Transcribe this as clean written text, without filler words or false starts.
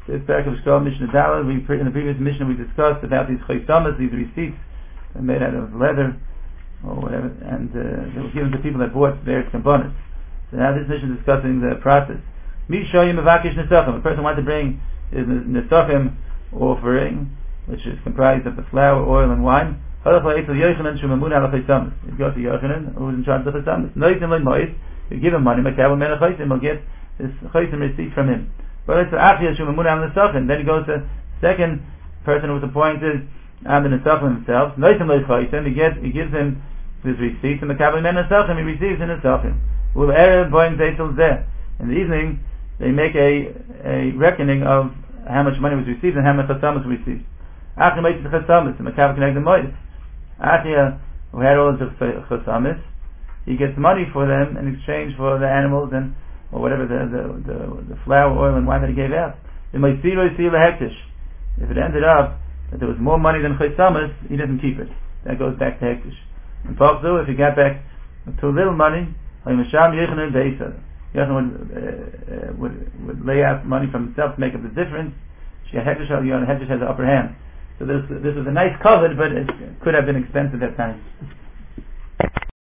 This parak of Shkol Mishnah Daled, in the previous Mishnah we discussed about these chaysamas, these receipts made out of leather or whatever, and they were given to people that bought various components. So now this Mishnah is discussing the process. Mishoyim Mevakish Nesachim. A person wants to bring his Nesachim offering, which is comprised of the flour, oil, and wine. He goes to Yochanan, who's in charge of the chaysamas. You give him money, he'll get this chaysim receipt from him. But it's then he goes to the second person who was appointed on the Nesachim himself. He gives him his receipt from the Kabbalah Men Nesachim. He receives the Nesachim. In the evening, they make a reckoning of how much money was received and how much chasamas was received. Achia, who had all the chasamas, he gets money for them in exchange for the animals and or whatever the flour, oil, and wine that he gave out. If it ended up that there was more money than chaysamas, he doesn't keep it. That goes back to hektish. And Pachzu, if he got back too little money, Yochanan would lay out money from himself to make up the difference. Hektish has the upper hand. So this was a nice covet, but it could have been expensive at times.